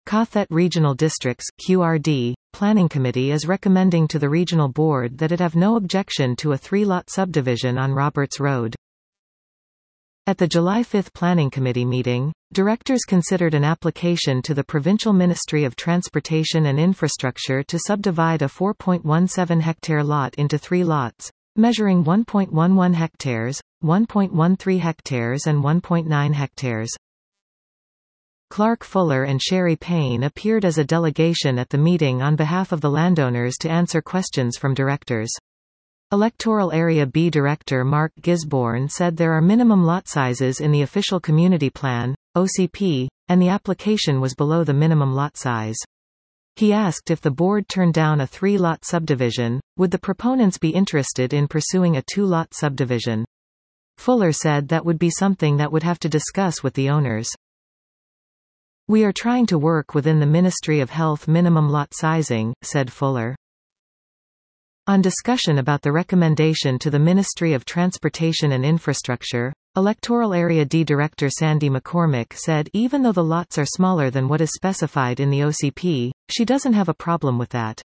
Kathet Regional Districts (QRD) Planning Committee is recommending to the Regional Board that it have no objection to a 3-lot subdivision on Roberts Road. At the July 5 Planning Committee meeting, directors considered an application to the Provincial Ministry of Transportation and Infrastructure to subdivide a 4.17-hectare lot into 3 lots, measuring 1.11 hectares, 1.13 hectares and 1.9 hectares. Clark Fuller and Sherry Payne appeared as a delegation at the meeting on behalf of the landowners to answer questions from directors. Electoral Area B Director Mark Gisborne said there are minimum lot sizes in the Official Community Plan, OCP, and the application was below the minimum lot size. He asked if the board turned down a 3-lot subdivision, would the proponents be interested in pursuing a 2-lot subdivision. Fuller said that would be something that would have to discuss with the owners. We are trying to work within the Ministry of Health minimum lot sizing, said Fuller. On discussion about the recommendation to the Ministry of Transportation and Infrastructure, Electoral Area D Director Sandy McCormick said even though the lots are smaller than what is specified in the OCP, she doesn't have a problem with that.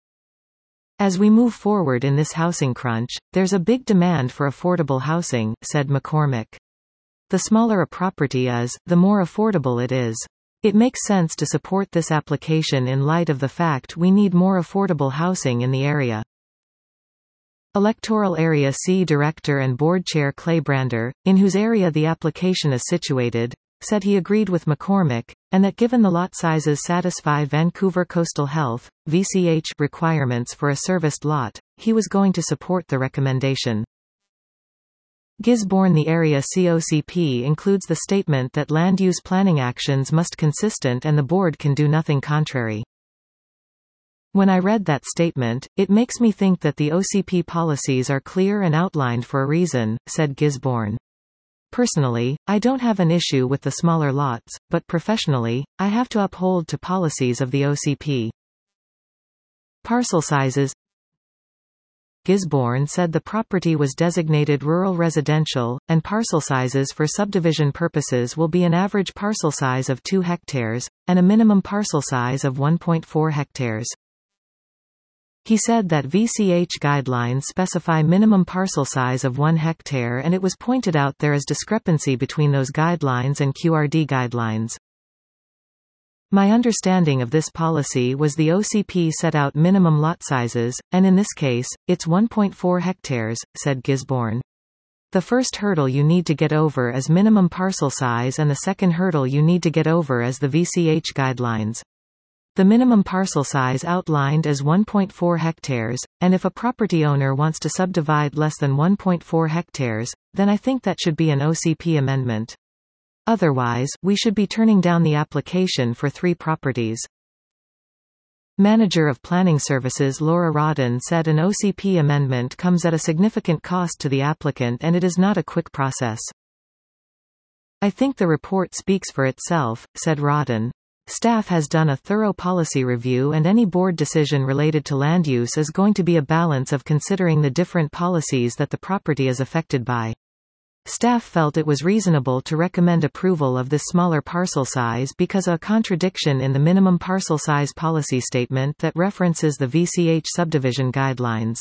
As we move forward in this housing crunch, there's a big demand for affordable housing, said McCormick. The smaller a property is, the more affordable it is. It makes sense to support this application in light of the fact we need more affordable housing in the area. Electoral Area C Director and Board Chair Clay Brander, in whose area the application is situated, said he agreed with McCormick, and that given the lot sizes satisfy Vancouver Coastal Health (VCH) requirements for a serviced lot, he was going to support the recommendation. Gisborne The Area COCP includes the statement that land use planning actions must consistent and the board can do nothing contrary. When I read that statement, it makes me think that the OCP policies are clear and outlined for a reason, said Gisborne. Personally, I don't have an issue with the smaller lots, but professionally, I have to uphold to policies of the OCP. Parcel sizes. Gisborne said the property was designated rural residential, and parcel sizes for subdivision purposes will be an average parcel size of 2 hectares, and a minimum parcel size of 1.4 hectares. He said that VCH guidelines specify minimum parcel size of 1 hectare and it was pointed out there is discrepancy between those guidelines and QRD guidelines. My understanding of this policy was the OCP set out minimum lot sizes, and in this case, it's 1.4 hectares, said Gisborne. The first hurdle you need to get over is minimum parcel size and the second hurdle you need to get over is the VCH guidelines. The minimum parcel size outlined is 1.4 hectares, and if a property owner wants to subdivide less than 1.4 hectares, then I think that should be an OCP amendment. Otherwise, we should be turning down the application for 3 properties. Manager of Planning Services Laura Rodden said an OCP amendment comes at a significant cost to the applicant and it is not a quick process. I think the report speaks for itself, said Rodden. Staff has done a thorough policy review and any board decision related to land use is going to be a balance of considering the different policies that the property is affected by. Staff felt it was reasonable to recommend approval of this smaller parcel size because of a contradiction in the minimum parcel size policy statement that references the VCH subdivision guidelines.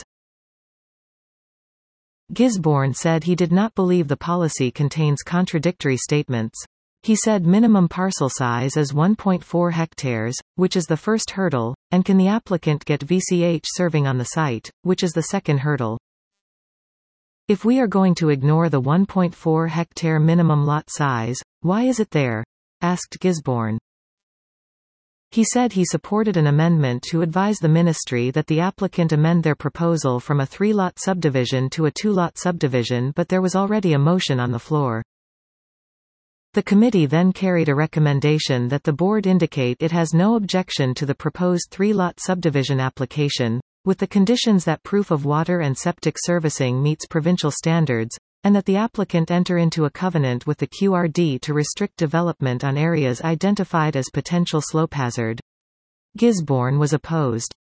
Gisborne said he did not believe the policy contains contradictory statements. He said minimum parcel size is 1.4 hectares, which is the first hurdle, and can the applicant get VCH serving on the site, which is the second hurdle. If we are going to ignore the 1.4 hectare minimum lot size, why is it there? Asked Gisborne. He said he supported an amendment to advise the ministry that the applicant amend their proposal from a 3-lot subdivision to a 2-lot subdivision, but there was already a motion on the floor. The committee then carried a recommendation that the board indicate it has no objection to the proposed 3-lot subdivision application, with the conditions that proof of water and septic servicing meets provincial standards, and that the applicant enter into a covenant with the QRD to restrict development on areas identified as potential slope hazard. Gisborne was opposed.